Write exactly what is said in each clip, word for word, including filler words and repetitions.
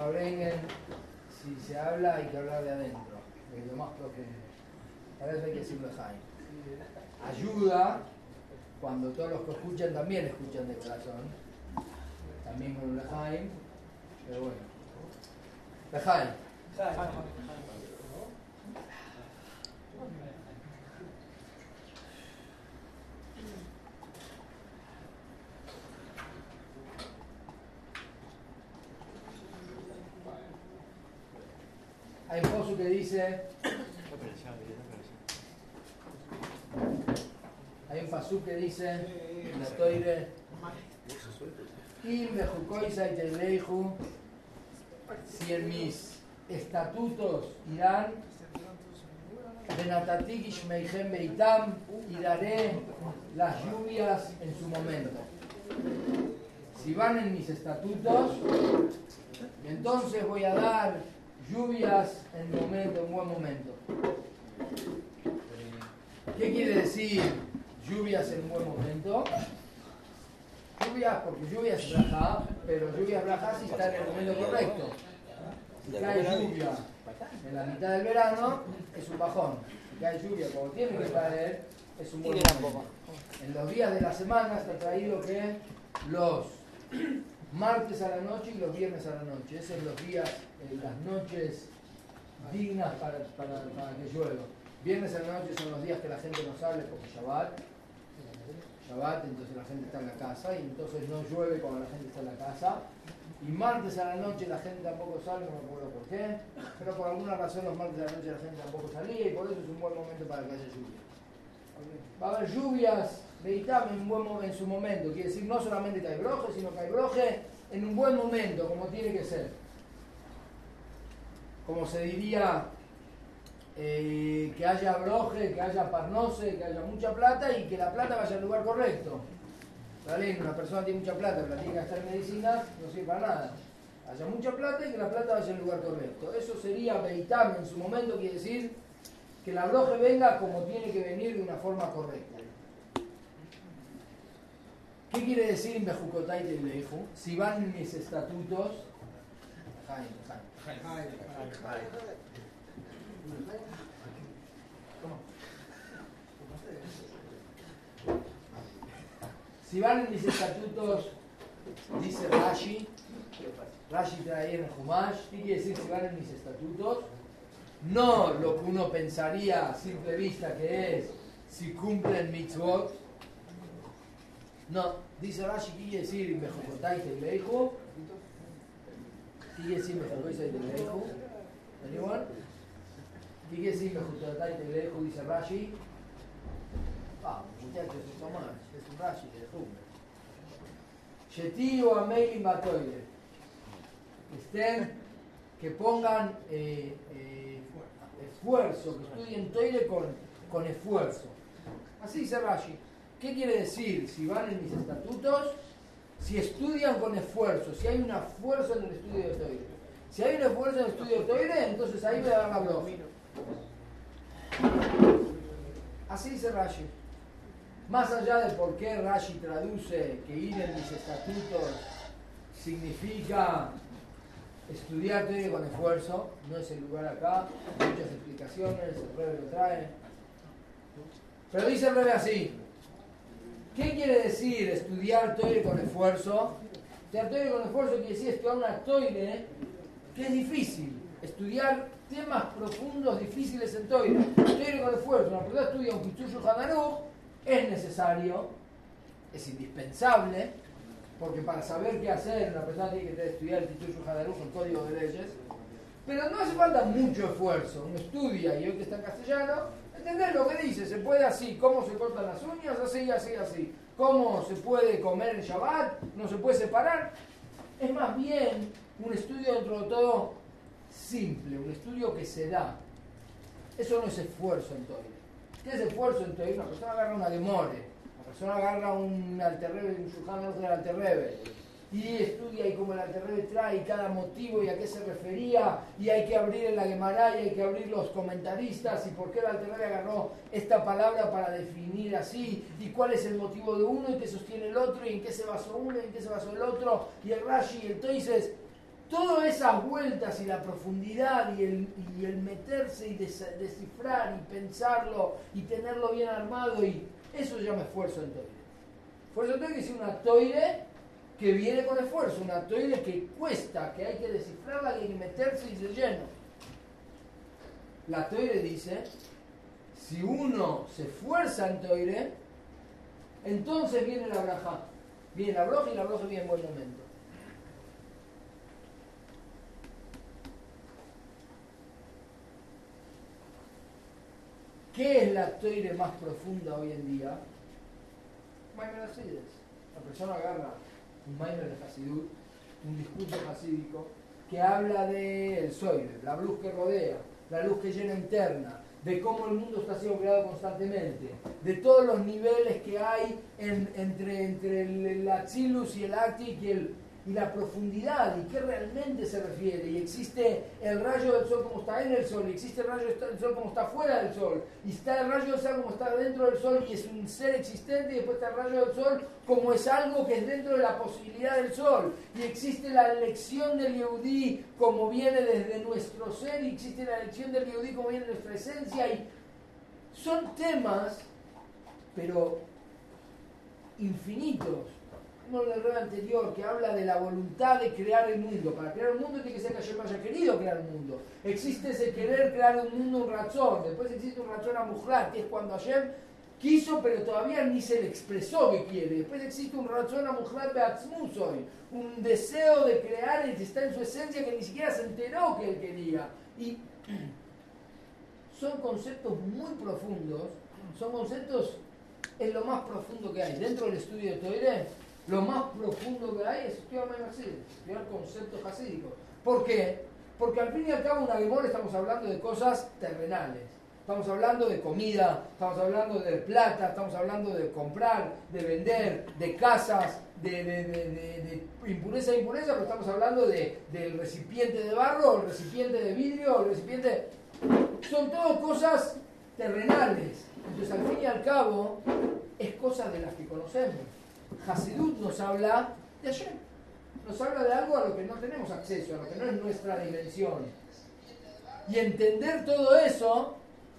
Fabrengen, si se habla hay que hablar de adentro, de lo más profundo. Para eso hay que decirlo Jaime. Ayuda cuando todos los que escuchan también escuchan de corazón, también con un Lejaim, pero bueno. Lejaim. Hay un pozo que dice, hay un pasú que dice en la Toire, si en mis estatutos irán, y daré las lluvias en su momento. Si van en mis estatutos, entonces voy a dar lluvias en momento, en buen momento. ¿Qué quiere decir lluvias en buen momento? Lluvias, porque lluvias es brajá, pero lluvias brajá si está en el momento correcto. Si cae lluvia en la mitad del verano, es un bajón. Si cae lluvia como tiene que caer, es un buen momento. En los días de la semana está traído que los martes a la noche y los viernes a la noche, esos son los días, eh, las noches dignas para, para, para que llueva. Viernes a la noche son los días que la gente no sale porque Shabbat, Shabbat, entonces la gente está en la casa y entonces no llueve cuando la gente está en la casa. Y martes a la noche la gente tampoco sale, no me acuerdo por qué, pero por alguna razón los martes a la noche la gente tampoco salía y por eso es un buen momento para que haya lluvia. Va a haber lluvias, Beitam en, buen, en su momento, quiere decir no solamente que hay broje, sino que hay broje en un buen momento, como tiene que ser. Como se diría, eh, que haya broje, que haya parnose, que haya mucha plata y que la plata vaya al lugar correcto. ¿Vale? Una persona tiene mucha plata, pero la tiene que gastar en medicinas, no sirve para nada. Haya mucha plata y que la plata vaya al lugar correcto. Eso sería Beitam en su momento, quiere decir que la broje venga como tiene que venir de una forma correcta. ¿Qué quiere decir en Bejucotay de Leihu? Si van en mis estatutos, si van en mis estatutos, dice Rashi, Rashi trae en el Humash, ¿qué quiere decir si van en mis estatutos? No lo que uno pensaría a simple vista que es si cumplen mitzvot. No, dice Rashi, ¿qué quiere decir Mejocotay Teileihu? ¿Qué quiere decir Mejocotay Teileihu? ¿Anyone? ¿Qué quiere decir Mejocotay Teileihu? Dice Rashi. Ah, muchachos, es un más, es un Rashi de Jumbe. Shetiu Ameilim Batoile. Estén, que pongan eh, eh, esfuerzo, que estudien Toire con, con esfuerzo. Así dice Rashi. ¿Qué quiere decir? Si van en mis estatutos, si estudian con esfuerzo, si hay un esfuerzo en el estudio de Toire. Si hay un esfuerzo en el estudio de Toire, entonces ahí voy a dar la bloja. Así dice Rashi. Más allá de por qué Rashi traduce que ir en mis estatutos significa estudiar Toire con esfuerzo, no es el lugar acá, hay muchas explicaciones, el Rebbe lo trae. Pero dice el Rebbe así. ¿Qué quiere decir estudiar Toire con esfuerzo? Estudiar Toire con esfuerzo quiere decir estudiar una Toire que es difícil. Estudiar temas profundos, difíciles en Toire. Toire con esfuerzo. Una persona estudia un Pitzur Shulchan Aruch, es necesario, es indispensable, porque para saber qué hacer una persona tiene que estudiar el Pitzur Shulchan Aruch, el Código de Leyes. Pero no hace falta mucho esfuerzo. Uno estudia y hoy que está en castellano, ¿entendés lo que dice? Se puede así, cómo se cortan las uñas, así, así, así. Cómo se puede comer en Shabbat, no se puede separar. Es más bien un estudio dentro de todo simple, un estudio que se da. Eso no es esfuerzo en Toire. ¿Qué es esfuerzo en Toire? Una persona agarra una Gemore, una persona agarra un Alterrebe, un Shulchan Aruch del Alterrebe, y estudia y como el Alterrebe trae cada motivo y a qué se refería, y hay que abrir en la Gemara y hay que abrir los comentaristas y por qué el Alterrebe agarró esta palabra para definir así, y cuál es el motivo de uno y qué sostiene el otro, y en qué se basó uno y en qué se basó el otro, y el Rashi y el Toises. todas esas vueltas y la profundidad y el, y el meterse y des, descifrar y pensarlo y tenerlo bien armado, y eso se llama esfuerzo en toire. Esfuerzo en toire es una toire que viene con esfuerzo, una toire que cuesta, que hay que descifrarla, que hay que meterse y de lleno. La toire dice, si uno se esfuerza en toire, entonces viene la braja. Viene la broja y la broja viene en buen momento. ¿Qué es la toire más profunda hoy en día? Maimer Hasides. La persona agarra un Maimer de Hasidut, un discurso hasídico, que habla del Soire, la luz que rodea, la luz que llena interna, de cómo el mundo está siendo creado constantemente, de todos los niveles que hay en, entre, entre el, el Atzilus y el Actic y, el, y la profundidad, y qué realmente se refiere. Y existe el rayo del sol como está en el sol, y existe el rayo del sol como está fuera del sol, y está el rayo del sol como está dentro del sol, y es un ser existente, y después está el rayo del sol como es algo que es dentro de la posibilidad del sol, y existe la elección del Yehudí como viene desde nuestro ser, y existe la elección del Yehudí como viene de nuestra esencia, y son temas, pero infinitos. Como el rey anterior, que habla de la voluntad de crear el mundo. Para crear un mundo tiene que ser que Hashem haya querido crear un mundo. Existe ese querer crear un mundo, un razón. Después existe un razón amujlat, que es cuando Hashem quiso, pero todavía ni se le expresó que quiere. Después existe un razón amujlat beatzmusoy, un deseo de crear y está en su esencia que ni siquiera se enteró que él quería. Y son conceptos muy profundos, son conceptos en lo más profundo que hay. Dentro del estudio de Toire, lo más profundo que hay es estudiar Maimer Hasidim, estudiar conceptos hasídicos. ¿Por qué? Porque al fin y al cabo en una Gemora estamos hablando de cosas terrenales. Estamos hablando de comida, estamos hablando de plata, estamos hablando de comprar, de vender, de casas, de, de, de, de, de impureza e impureza, pero estamos hablando de, del recipiente de barro, el recipiente de vidrio, el recipiente... Son todas cosas terrenales. Entonces al fin y al cabo es cosas de las que conocemos. Hasidut nos habla de Hashem, nos habla de algo a lo que no tenemos acceso, a lo que no es nuestra dimensión. Y entender todo eso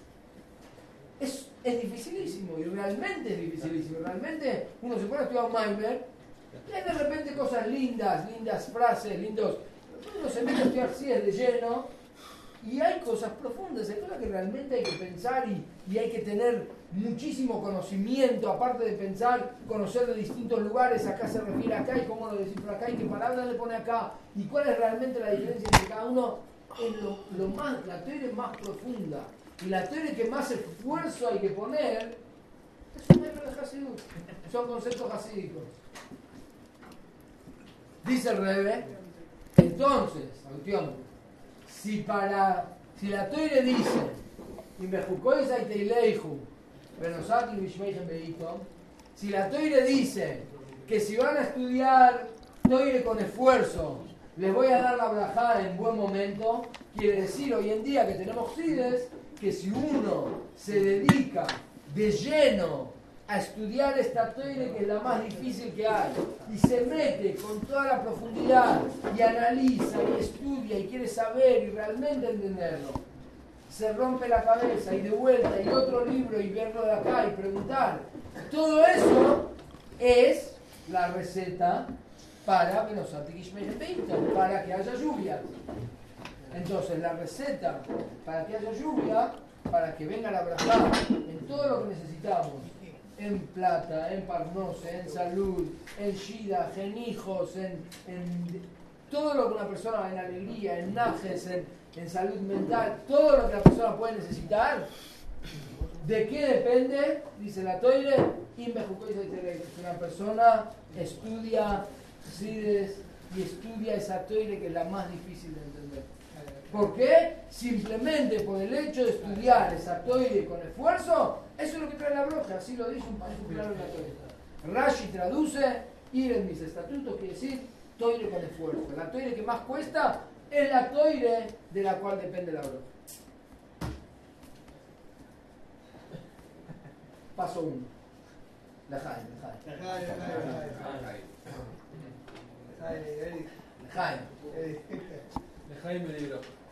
es, es dificilísimo, y realmente es dificilísimo. Realmente uno se pone a estudiar un Maimer y hay de repente cosas lindas, lindas frases, lindos... Uno se mete a estudiar si es de lleno, y hay cosas profundas, hay cosas que realmente hay que pensar y, y hay que tener muchísimo conocimiento, aparte de pensar, conocer de distintos lugares, acá se refiere acá y cómo lo descifra acá y qué palabra le pone acá y cuál es realmente la diferencia entre cada uno. Es lo, lo más, la teoría más profunda y la teoría que más esfuerzo hay que poner es un Maimer de Hasidut, son conceptos hasídicos. Dice el Rebbe, entonces, atención, si para si la Toire dice si la Toire dice que si van a estudiar Toire con esfuerzo les voy a dar la brajá en buen momento, quiere decir hoy en día que tenemos Sides, que si uno se dedica de lleno a estudiar esta Toire, que es la más difícil que hay, y se mete con toda la profundidad y analiza y estudia y quiere saber y realmente entenderlo, se rompe la cabeza y de vuelta y otro libro y verlo de acá y preguntar, todo eso es la receta para para que haya lluvia. Entonces la receta para que haya lluvia, para que venga la brajá en todo lo que necesitamos, en plata, en parnose, en salud, en shida, en hijos, en, en todo lo que una persona, en alegría, en najes, en, en salud mental, todo lo que la persona puede necesitar. ¿De qué depende? Dice la Toire, que una persona estudia Sides y estudia esa Toire que es la más difícil de entender. ¿Por qué? Simplemente por el hecho de estudiar esa Toire con esfuerzo, eso es lo que trae la broja, así lo dice un paso claro en la Toire. Rashi traduce, ir en mis estatutos, quiere decir Toire con esfuerzo. La Toire que más cuesta es la Toire de la cual depende la broja. Paso uno. La Jai, la Jai. Jaime. De Jaime Libro.